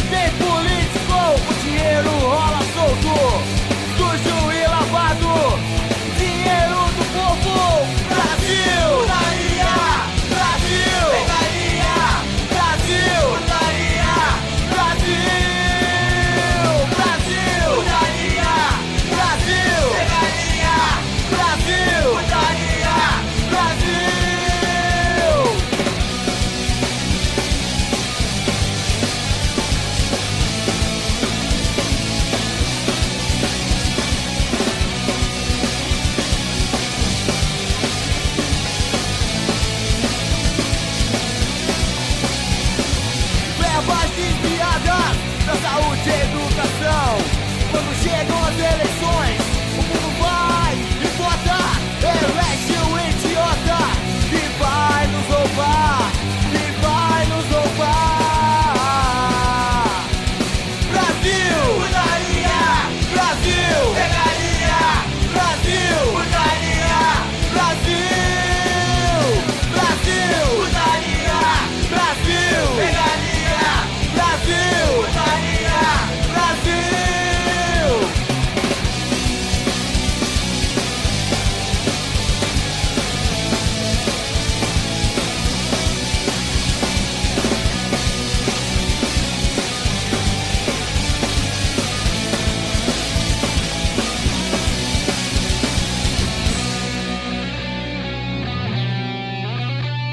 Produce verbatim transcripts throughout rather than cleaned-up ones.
tem político, o dinheiro rola solto, sujo e lavado, dinheiro do povo. Brasil, putaria, Brasil, pegaria, Brasil, putaria, Brasil, Brasil, putaria, Brasil, pegaria, Brasil, putaria, Brasil. Verbas desviadas da saúde e educação. Quando chegam as eleições, o mundo vai e vota, elege o idiota que vai nos roubar, que vai nos roubar. Brasil, putaria, Brasil, pegaria, Brasil, putaria, Brasil, Brasil, putaria, Brasil, pegaria, Brasil, putaria, Brasil.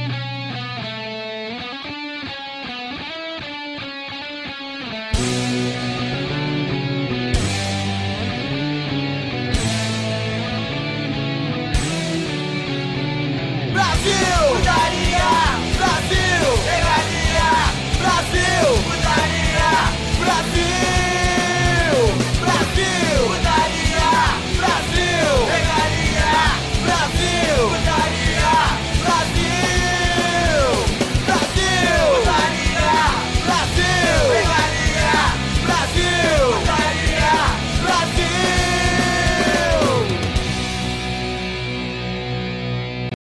Música